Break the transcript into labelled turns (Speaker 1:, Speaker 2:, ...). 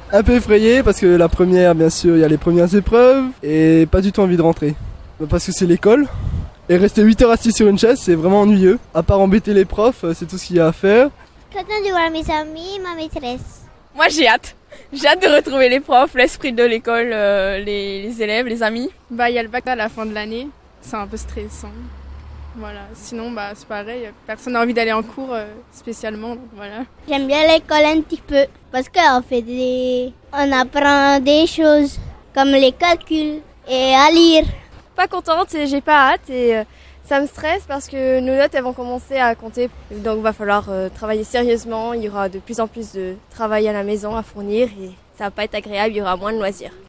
Speaker 1: Un peu effrayé parce que la première, bien sûr, il y a les premières épreuves et pas du tout envie de rentrer. Parce que c'est l'école. Et rester 8 heures assis sur une chaise, c'est vraiment ennuyeux. À part embêter les profs, c'est tout ce qu'il y a à faire.
Speaker 2: J'attends de voir mes amis et ma maîtresse.
Speaker 3: Moi j'ai hâte. J'ai hâte de retrouver les profs, l'esprit de l'école, les élèves, les amis.
Speaker 4: Il y a le bac à la fin de l'année, c'est un peu stressant. Voilà. Sinon, c'est pareil, personne n'a envie d'aller en cours spécialement, donc voilà.
Speaker 2: J'aime bien l'école un petit peu parce on apprend des choses comme les calculs et à lire.
Speaker 5: Pas contente et j'ai pas hâte et ça me stresse parce que nos notes elles vont commencer à compter. Donc il va falloir travailler sérieusement, il y aura de plus en plus de travail à la maison à fournir et ça va pas être agréable, il y aura moins de loisirs.